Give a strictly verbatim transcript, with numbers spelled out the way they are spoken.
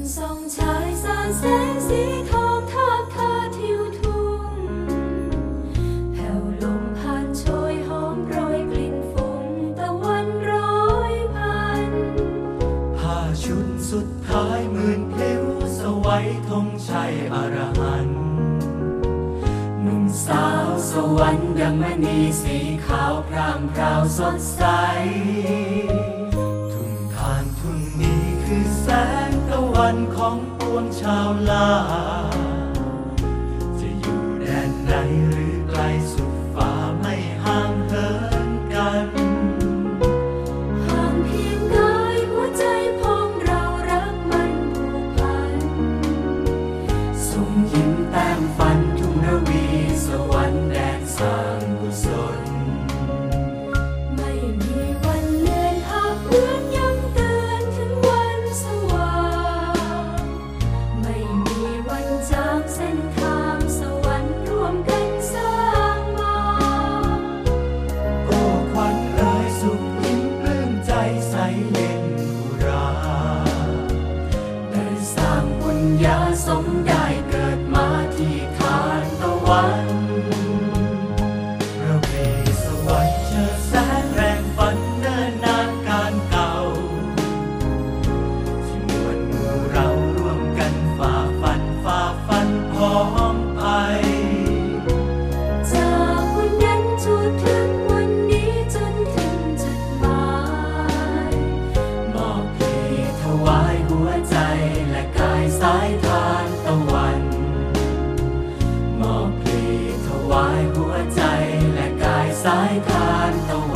ส่องฉายสาดแสงสีทองทาบทาทิวทุ่งแผ่วลมผ่านโชยหอมโรยกลิ่นฟุ้งตะวันร้อยพันผ้าชุดสุดท้ายหมื่นพลิ้วสวัยธงชัยอรหันต์หนุ่มสาวสวรรค์ดังมณีสีขาวพรางพราวสดใสทุ่งทานทุ่งนี้คือแสงตะวันของปวงชาวลาจะอยู่แดนไหนหรือไกลสุดฟ้าไม่ห่างเหินกันห่างเพียงกายหัวใจพองเรารักมันผูกพันส่งยิ้มแต้มฝันทุ่งนาวีสวรรค์แดนสร้างกุศลไม่มีวันเลือนหากเหมือนย้ำเตือนถึงวันสว่างไม่มีวันจางเส้นทางสวรรค์ร่วมกันสร้างมาโอ้ควันเอ่ยสุขยิ้มปลื้มใจใสเย็นอุราได้สร้างบุญญาสมได้เกิดมาที่ทานตะวันพระเวสสวรรค์เชิดแสงแรงฝันเนิ่นนานการเก่าที่มวลหมู่เราร่วมกันฝ่าฟันฝ่าฟันพร้อมไปจากวันนั้นจนถึงวันนี้จนถึงจุดหมายมอบเพลงถวายหัวใจและกายสายทานตะวันมอบเพลงถวายหัวใจและกายสายทานตะวัน